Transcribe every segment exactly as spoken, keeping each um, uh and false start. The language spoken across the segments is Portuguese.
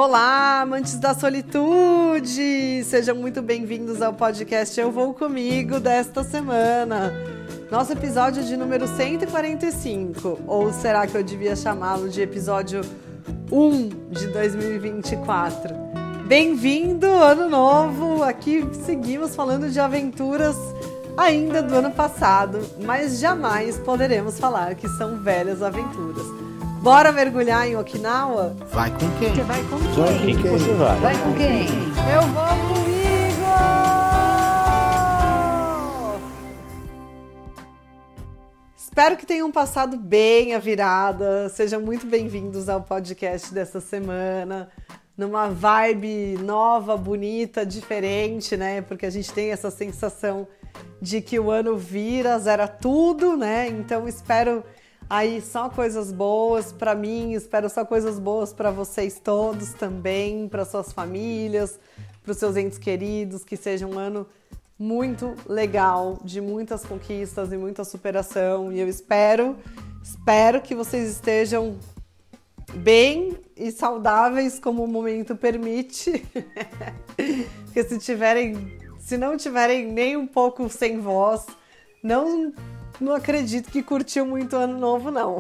Olá, amantes da solitude! Sejam muito bem-vindos ao podcast Eu Vou Comigo desta semana. Nosso episódio de número cento e quarenta e cinco, ou será que eu devia chamá-lo de episódio um de dois mil e vinte e quatro? Bem-vindo, ano novo! Aqui seguimos falando de aventuras ainda do ano passado, mas jamais poderemos falar que são velhas aventuras. Bora mergulhar em Okinawa? Vai com quem? Você vai com quem? Vai com quem? Você vai? Vai com quem? Eu vou comigo! Espero que tenham passado bem a virada. Sejam muito bem-vindos ao podcast dessa semana. Numa vibe nova, bonita, diferente, né? Porque a gente tem essa sensação de que o ano vira, zera tudo, né? Então espero aí só coisas boas para mim, espero só coisas boas para vocês todos também, para suas famílias, para os seus entes queridos, que seja um ano muito legal, de muitas conquistas e muita superação. E eu espero, espero que vocês estejam bem e saudáveis como o momento permite. Porque se tiverem, se não tiverem nem um pouco sem voz, não Não acredito que curtiu muito o ano novo, não.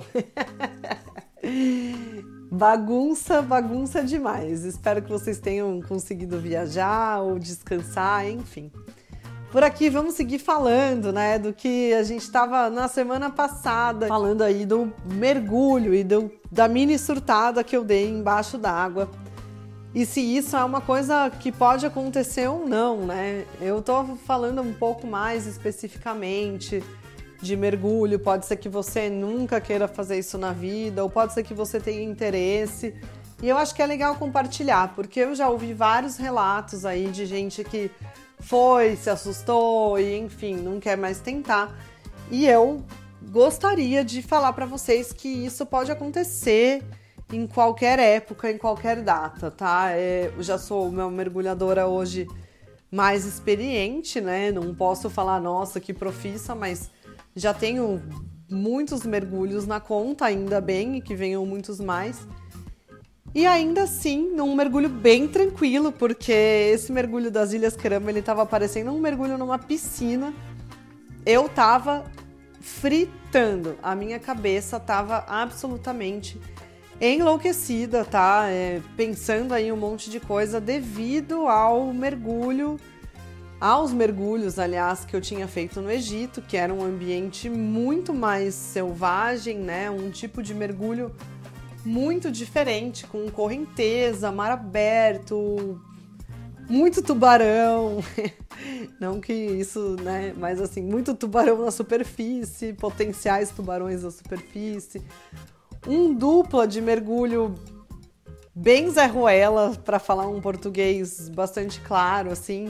Bagunça, bagunça demais. Espero que vocês tenham conseguido viajar ou descansar, enfim. Por aqui vamos seguir falando, né, do que a gente estava na semana passada, falando aí do mergulho e do, da mini surtada que eu dei embaixo d'água. E se isso é uma coisa que pode acontecer ou não, né? Eu tô falando um pouco mais especificamente de mergulho, pode ser que você nunca queira fazer isso na vida, ou pode ser que você tenha interesse. E eu acho que é legal compartilhar, porque eu já ouvi vários relatos aí de gente que foi, se assustou e, enfim, não quer mais tentar. E eu gostaria de falar para vocês que isso pode acontecer em qualquer época, em qualquer data, tá? É, eu já sou uma mergulhadora hoje mais experiente, né? Não posso falar, nossa, que profissa, mas já tenho muitos mergulhos na conta, ainda bem, e que venham muitos mais. E ainda assim, num mergulho bem tranquilo, porque esse mergulho das Ilhas Kerama, ele tava parecendo um mergulho numa piscina. Eu tava fritando, a minha cabeça tava absolutamente enlouquecida, tá? É, pensando aí um monte de coisa devido ao mergulho, aos mergulhos, aliás, que eu tinha feito no Egito, que era um ambiente muito mais selvagem, né? Um tipo de mergulho muito diferente, com correnteza, mar aberto, muito tubarão. Não que isso, né? Mas assim, muito tubarão na superfície, potenciais tubarões na superfície. Um dupla de mergulho bem Zé Ruela, para falar um português bastante claro, assim.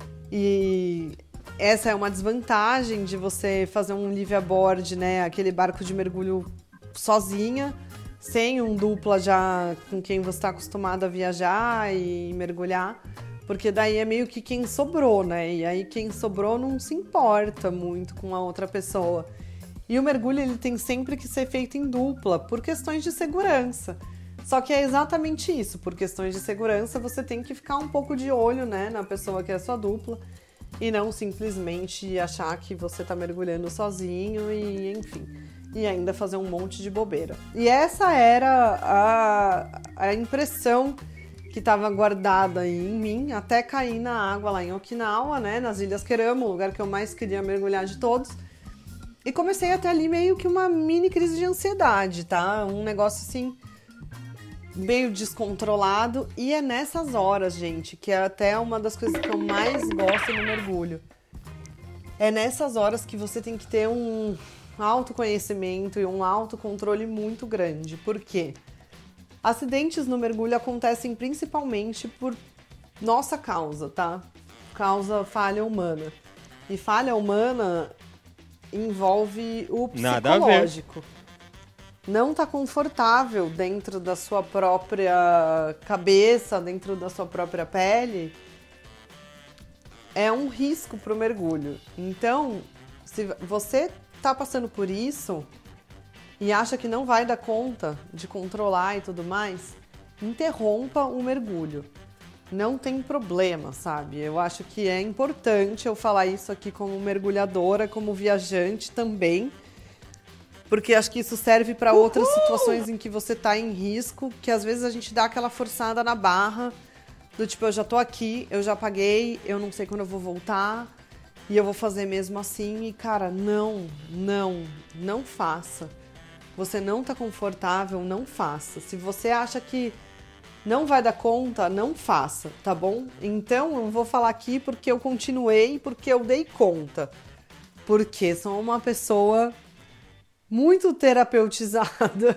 E essa é uma desvantagem de você fazer um live aboard, né? Aquele barco de mergulho sozinha, sem um dupla já com quem você está acostumado a viajar e mergulhar, porque daí é meio que quem sobrou, né? E aí quem sobrou não se importa muito com a outra pessoa. E o mergulho ele tem sempre que ser feito em dupla, por questões de segurança. Só que é exatamente isso, por questões de segurança você tem que ficar um pouco de olho, né, na pessoa que é sua dupla e não simplesmente achar que você tá mergulhando sozinho e, enfim, e ainda fazer um monte de bobeira. E essa era a, a impressão que estava guardada em mim até cair na água lá em Okinawa, né, nas Ilhas Kerama, o lugar que eu mais queria mergulhar de todos. E comecei até ali meio que uma mini crise de ansiedade, tá? Um negócio assim meio descontrolado, e é nessas horas, gente, que é até uma das coisas que eu mais gosto no mergulho. É nessas horas que você tem que ter um autoconhecimento e um autocontrole muito grande. Por quê? Acidentes no mergulho acontecem principalmente por nossa causa, tá? Causa falha humana. E falha humana envolve o psicológico. Não tá confortável dentro da sua própria cabeça, dentro da sua própria pele, é um risco pro mergulho. Então, se você tá passando por isso e acha que não vai dar conta de controlar e tudo mais, interrompa o mergulho. Não tem problema, sabe? Eu acho que é importante eu falar isso aqui como mergulhadora, como viajante também, porque acho que isso serve para outras situações em que você tá em risco, que às vezes a gente dá aquela forçada na barra, do tipo, eu já tô aqui, eu já paguei, eu não sei quando eu vou voltar, e eu vou fazer mesmo assim, e cara, não, não, não faça. Você não tá confortável, não faça. Se você acha que não vai dar conta, não faça, tá bom? Então, eu vou falar aqui porque eu continuei, porque eu dei conta. Porque sou uma pessoa muito terapeutizada.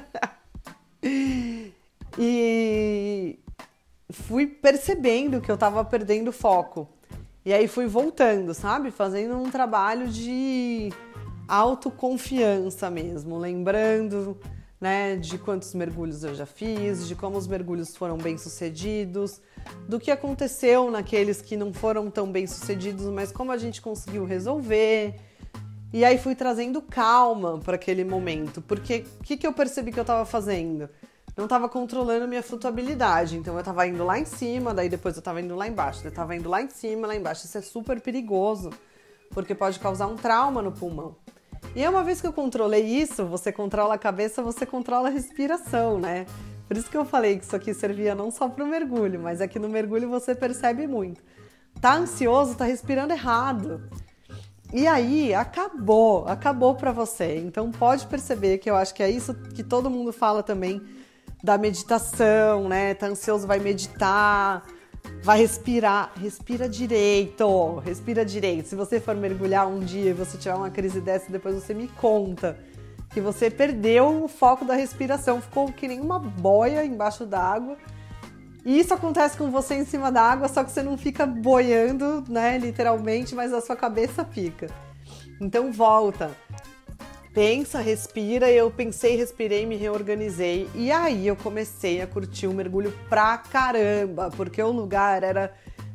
E fui percebendo que eu tava perdendo foco. E aí fui voltando, sabe? Fazendo um trabalho de autoconfiança mesmo, lembrando, né, de quantos mergulhos eu já fiz, de como os mergulhos foram bem-sucedidos, do que aconteceu naqueles que não foram tão bem-sucedidos, mas como a gente conseguiu resolver. E aí fui trazendo calma para aquele momento, porque o que, que eu percebi que eu estava fazendo? Não estava controlando minha flutuabilidade, então eu estava indo lá em cima, daí depois eu estava indo lá embaixo, eu estava indo lá em cima, lá embaixo. Isso é super perigoso, porque pode causar um trauma no pulmão. E uma vez que eu controlei isso, você controla a cabeça, você controla a respiração, né? Por isso que eu falei que isso aqui servia não só para o mergulho, mas é que no mergulho você percebe muito. Tá ansioso, tá respirando errado. E aí, acabou, acabou para você. Então pode perceber que eu acho que é isso que todo mundo fala também da meditação, né? Tá ansioso, vai meditar, vai respirar, respira direito, respira direito. Se você for mergulhar um dia e você tiver uma crise dessa, depois você me conta que você perdeu o foco da respiração, ficou que nem uma boia embaixo d'água. E isso acontece com você em cima da água, só que você não fica boiando, né, literalmente, mas a sua cabeça fica. Então volta, pensa, respira. Eu pensei, respirei, me reorganizei. E aí eu comecei a curtir o mergulho pra caramba, porque o lugar era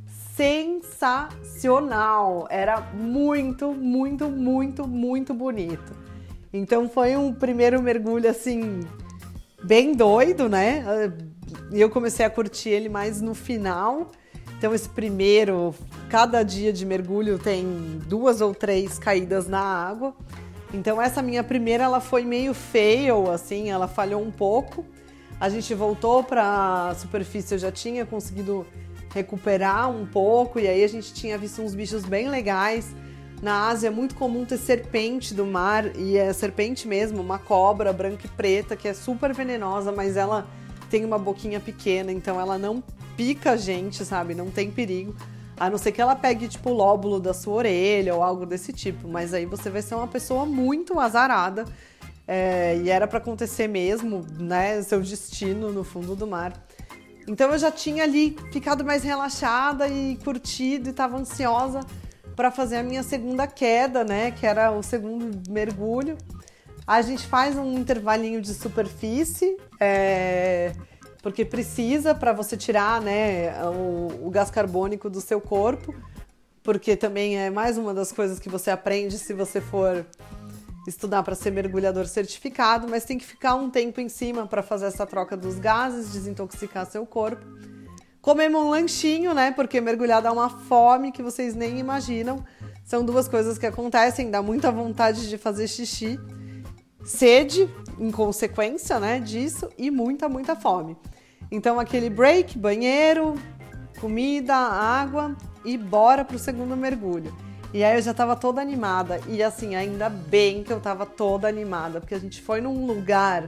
sensacional. Era muito, muito, muito, muito bonito. Então foi um primeiro mergulho, assim, bem doido, né? E eu comecei a curtir ele mais no final. Então esse primeiro, cada dia de mergulho tem duas ou três caídas na água. Então essa minha primeira, ela foi meio fail, assim, ela falhou um pouco. A gente voltou para a superfície, eu já tinha conseguido recuperar um pouco, e aí a gente tinha visto uns bichos bem legais. Na Ásia é muito comum ter serpente do mar, e é serpente mesmo, uma cobra branca e preta, que é super venenosa, mas ela tem uma boquinha pequena, então ela não pica a gente, sabe? Não tem perigo. A não ser que ela pegue, tipo, o lóbulo da sua orelha ou algo desse tipo. Mas aí você vai ser uma pessoa muito azarada. É, e era para acontecer mesmo, né? Seu destino no fundo do mar. Então eu já tinha ali ficado mais relaxada e curtido e tava ansiosa para fazer a minha segunda queda, né? Que era o segundo mergulho. A gente faz um intervalinho de superfície, é, porque precisa para você tirar, né, o, o gás carbônico do seu corpo, porque também é mais uma das coisas que você aprende se você for estudar para ser mergulhador certificado, mas tem que ficar um tempo em cima para fazer essa troca dos gases, desintoxicar seu corpo. Comemos um lanchinho, né, porque mergulhar dá uma fome que vocês nem imaginam. São duas coisas que acontecem, dá muita vontade de fazer xixi, sede, em consequência, né, disso, e muita, muita fome. Então, aquele break, banheiro, comida, água e bora pro segundo mergulho. E aí eu já tava toda animada, e assim, ainda bem que eu tava toda animada, porque a gente foi num lugar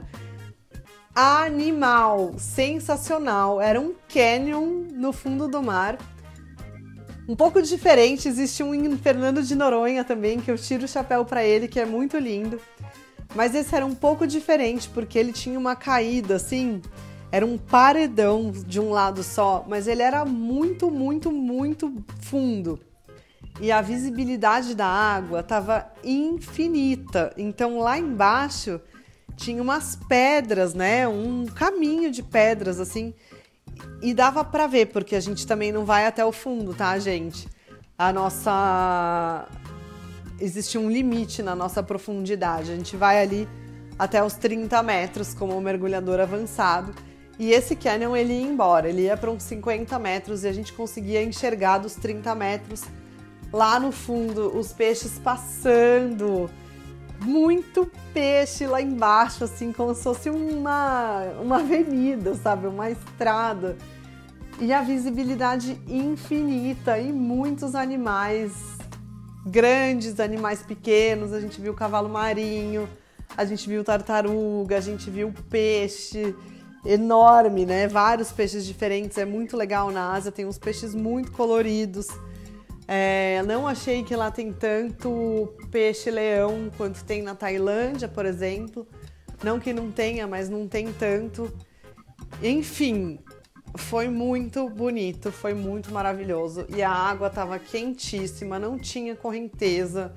animal, sensacional. Era um canyon no fundo do mar, um pouco diferente. Existe um em Fernando de Noronha também, que eu tiro o chapéu pra ele, que é muito lindo. Mas esse era um pouco diferente, porque ele tinha uma caída, assim, era um paredão de um lado só, mas ele era muito, muito, muito fundo. E a visibilidade da água estava infinita. Então lá embaixo tinha umas pedras, né? Um caminho de pedras, assim, e dava para ver, porque a gente também não vai até o fundo, tá, gente? A nossa... Existe um limite na nossa profundidade. A gente vai ali até os trinta metros como um mergulhador avançado. E esse canyon, ele ia embora, ele ia para uns cinquenta metros e a gente conseguia enxergar dos trinta metros lá no fundo, os peixes passando. Muito peixe lá embaixo, assim, como se fosse uma, uma avenida, sabe? Uma estrada. E a visibilidade infinita e muitos animais grandes, animais pequenos. A gente viu cavalo marinho, a gente viu tartaruga, a gente viu peixe enorme, né? Vários peixes diferentes. É muito legal na Ásia, tem uns peixes muito coloridos. É, não achei que lá tem tanto peixe-leão quanto tem na Tailândia, por exemplo. Não que não tenha, mas não tem tanto. Enfim, foi muito bonito, foi muito maravilhoso. E a água estava quentíssima, não tinha correnteza.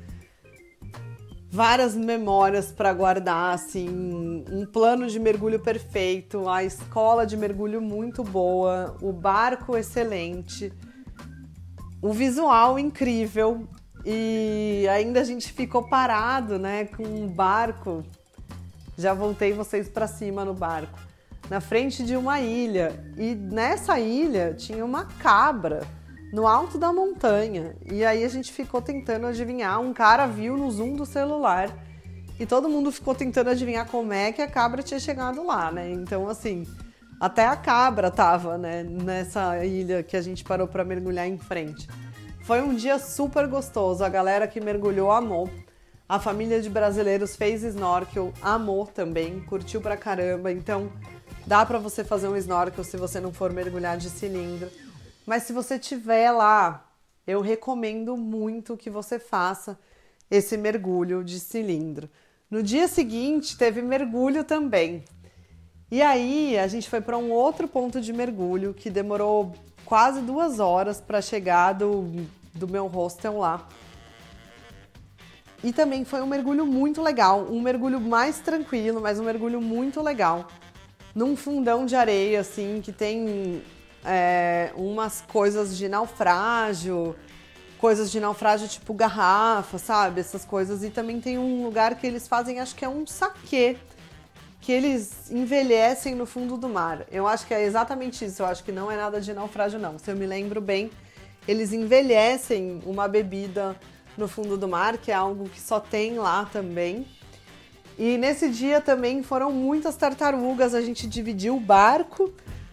Várias memórias para guardar, assim, um plano de mergulho perfeito, a escola de mergulho muito boa, o barco excelente. O visual incrível e ainda a gente ficou parado, né, com um barco. Já voltei vocês para cima no barco, na frente de uma ilha. E nessa ilha tinha uma cabra no alto da montanha. E aí a gente ficou tentando adivinhar. Um cara viu no zoom do celular e todo mundo ficou tentando adivinhar como é que a cabra tinha chegado lá, né? Então, assim, até a cabra tava, né, nessa ilha que a gente parou para mergulhar em frente. Foi um dia super gostoso, a galera que mergulhou amou. A família de brasileiros fez snorkel, amou também, curtiu pra caramba. Então, dá pra você fazer um snorkel se você não for mergulhar de cilindro. Mas se você tiver lá, eu recomendo muito que você faça esse mergulho de cilindro. No dia seguinte, teve mergulho também. E aí, a gente foi para um outro ponto de mergulho que demorou quase duas horas para chegar do, do meu hostel lá. E também foi um mergulho muito legal, um mergulho mais tranquilo, mas um mergulho muito legal. Num fundão de areia, assim, que tem é, umas coisas de naufrágio, coisas de naufrágio tipo garrafa, sabe? Essas coisas. E também tem um lugar que eles fazem, acho que é um saquê, que eles envelhecem no fundo do mar. Eu acho que é exatamente isso, eu acho que não é nada de naufrágio não. Se eu me lembro bem, eles envelhecem uma bebida no fundo do mar, que é algo que só tem lá também. E nesse dia também foram muitas tartarugas, a gente dividiu o barco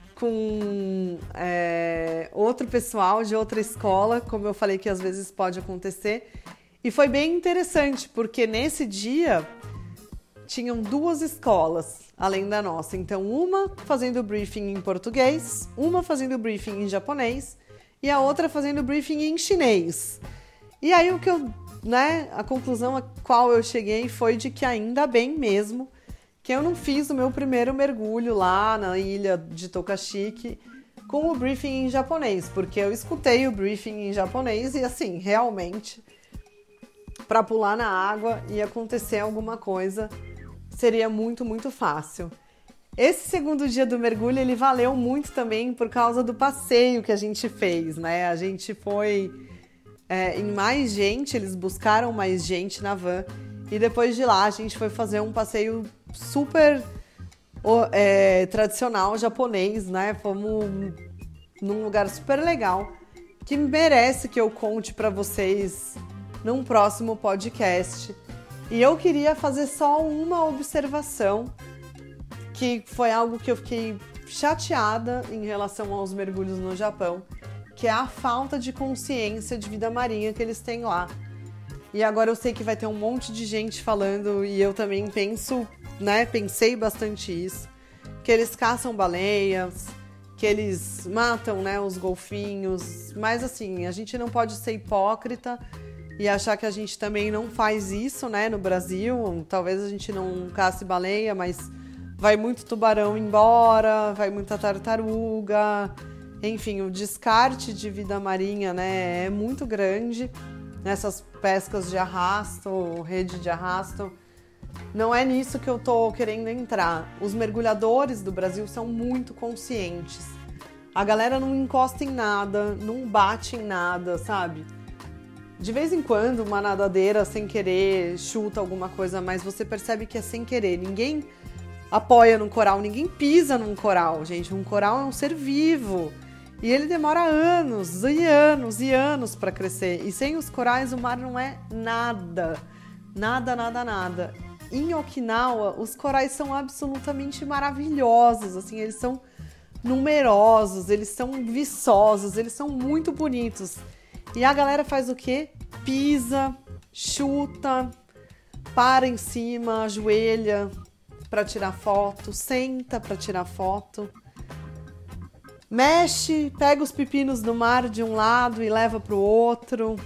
com é, outro pessoal de outra escola, como eu falei que às vezes pode acontecer. E foi bem interessante, porque nesse dia tinham duas escolas, além da nossa. Então, uma fazendo briefing em português, uma fazendo briefing em japonês e a outra fazendo briefing em chinês. E aí, o que eu, né, a conclusão a qual eu cheguei foi de que ainda bem mesmo que eu não fiz o meu primeiro mergulho lá na ilha de Tokashiki com o briefing em japonês, porque eu escutei o briefing em japonês e, assim, realmente, para pular na água e acontecer alguma coisa, seria muito, muito fácil. Esse segundo dia do mergulho, ele valeu muito também por causa do passeio que a gente fez, né? A gente foi é, em mais gente, eles buscaram mais gente na van. E depois de lá, a gente foi fazer um passeio super é, tradicional japonês, né? Fomos num lugar super legal, que merece que eu conte para vocês num próximo podcast. E eu queria fazer só uma observação, que foi algo que eu fiquei chateada em relação aos mergulhos no Japão, que é a falta de consciência de vida marinha que eles têm lá. E agora eu sei que vai ter um monte de gente falando, e eu também penso, né, pensei bastante isso, que eles caçam baleias, que eles matam, né, os golfinhos, mas assim, a gente não pode ser hipócrita e achar que a gente também não faz isso, né, no Brasil. Talvez a gente não caça baleia, mas vai muito tubarão embora, vai muita tartaruga. Enfim, o descarte de vida marinha, né, é muito grande nessas pescas de arrasto, rede de arrasto. Não é nisso que eu tô querendo entrar. Os mergulhadores do Brasil são muito conscientes. A galera não encosta em nada, não bate em nada, sabe? De vez em quando, uma nadadeira sem querer chuta alguma coisa, mas você percebe que é sem querer. Ninguém apoia num coral, ninguém pisa num coral, gente. Um coral é um ser vivo. E ele demora anos e anos e anos para crescer. E sem os corais o mar não é nada. Nada, nada, nada. Em Okinawa, os corais são absolutamente maravilhosos. Assim, eles são numerosos, eles são viçosos, eles são muito bonitos. E a galera faz o quê? Pisa, chuta, para em cima, ajoelha para tirar foto, senta para tirar foto. Mexe, pega os pepinos do mar de um lado e leva para o outro.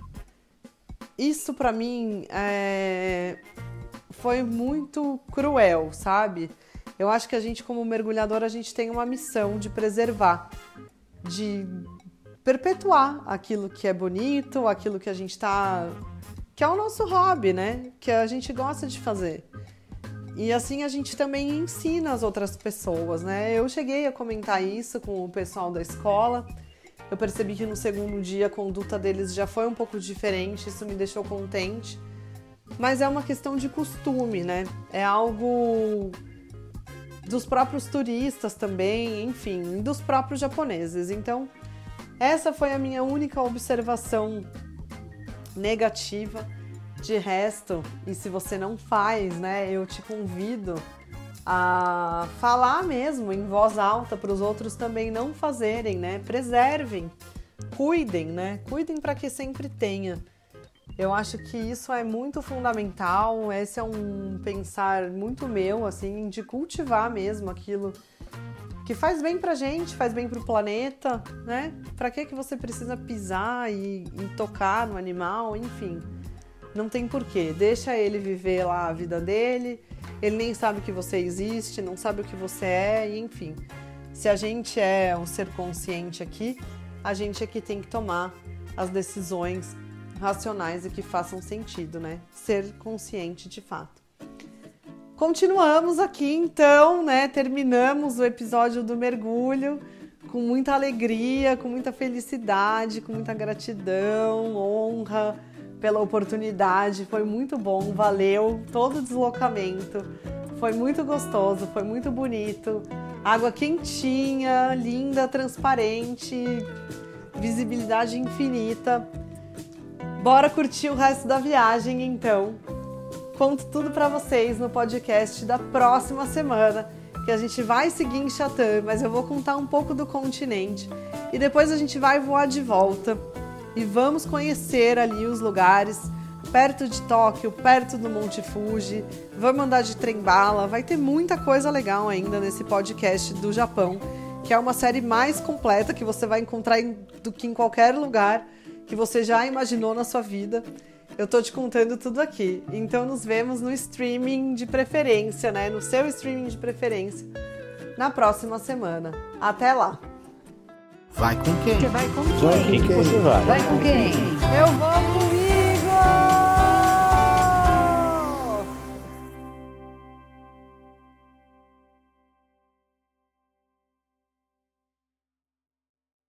Isso para mim é... foi muito cruel, sabe? Eu acho que a gente, como mergulhador, a gente tem uma missão de preservar, de perpetuar aquilo que é bonito, aquilo que a gente tá... que é o nosso hobby, né? Que a gente gosta de fazer. E assim a gente também ensina as outras pessoas, né? Eu cheguei a comentar isso com o pessoal da escola. Eu percebi que no segundo dia a conduta deles já foi um pouco diferente, isso me deixou contente. Mas é uma questão de costume, né? É algo dos próprios turistas também, enfim, dos próprios japoneses. Então, essa foi a minha única observação negativa. De resto, e se você não faz, né, eu te convido a falar mesmo em voz alta para os outros também não fazerem, né? Preservem, cuidem, né? Cuidem para que sempre tenha. Eu acho que isso é muito fundamental, esse é um pensar muito meu, assim, de cultivar mesmo aquilo que faz bem pra gente, faz bem pro planeta, né? Pra que que você precisa pisar e, e tocar no animal, enfim... Não tem porquê, deixa ele viver lá a vida dele, ele nem sabe que você existe, não sabe o que você é, e enfim. Se a gente é um ser consciente aqui, a gente é que tem que tomar as decisões racionais e que façam sentido, né? Ser consciente de fato. Continuamos aqui então, né? Terminamos o episódio do mergulho com muita alegria, com muita felicidade, com muita gratidão, honra, pela oportunidade, foi muito bom, valeu todo o deslocamento, foi muito gostoso, foi muito bonito, água quentinha, linda, transparente, visibilidade infinita. Bora curtir o resto da viagem então. Conto tudo para vocês no podcast da próxima semana, que a gente vai seguir em Chatham, mas eu vou contar um pouco do continente e depois a gente vai voar de volta. E vamos conhecer ali os lugares perto de Tóquio, perto do Monte Fuji. Vamos andar de trem-bala. Vai ter muita coisa legal ainda nesse podcast do Japão, que é uma série mais completa que você vai encontrar em, do que em qualquer lugar que você já imaginou na sua vida. Eu tô te contando tudo aqui. Então nos vemos no streaming de preferência, né? No seu streaming de preferência, na próxima semana. Até lá! Vai com quem? Você vai com quem? Vai com quem? Você vai? Vai com quem? Eu vou com